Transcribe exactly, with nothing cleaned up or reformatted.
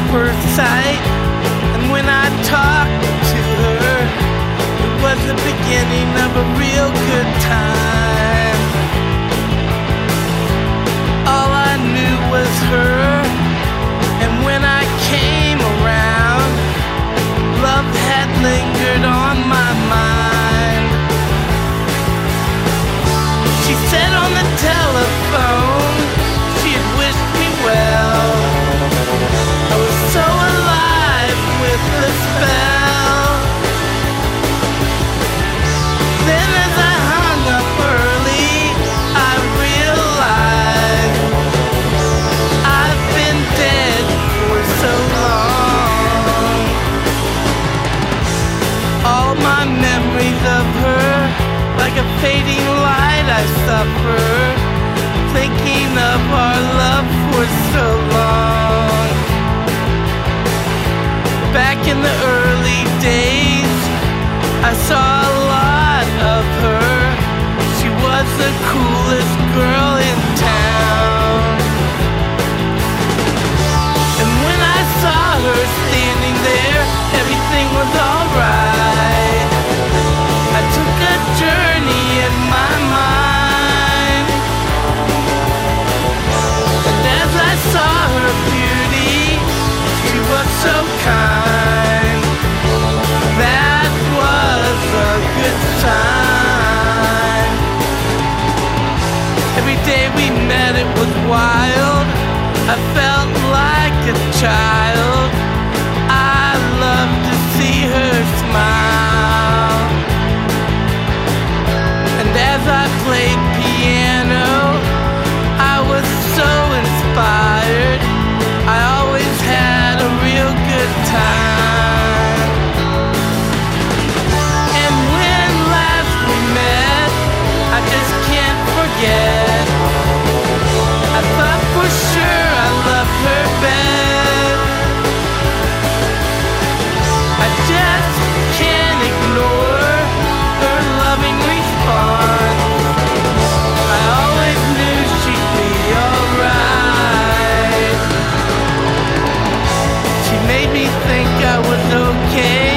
first sight. And when I talked to her, it was the beginning of a real good time. All I knew was her, and when I came around, love had lingered on my mind. She said on the telephone she had wished me well. I was so alive with the spell. Then as I hung up early, I realized I've been dead for so long. All my memories of her, like a fading light, I suffer, thinking of our love for so long. Back in the early days, I saw a lot of her. She was the coolest girl in town. And when I saw her standing there, everything was alright. I took a journey in my mind, and as I saw her beauty, she was so kind. That was a good sign. Every day we met, it was wild. I felt like a child. I loved to see her smile. And as I played piano, I was so inspired. I always had a real good time. And when last we met, I just can't forget. I thought for sure I loved her best. I just can't ignore her loving response. I always knew she'd be alright. She made me think I was okay.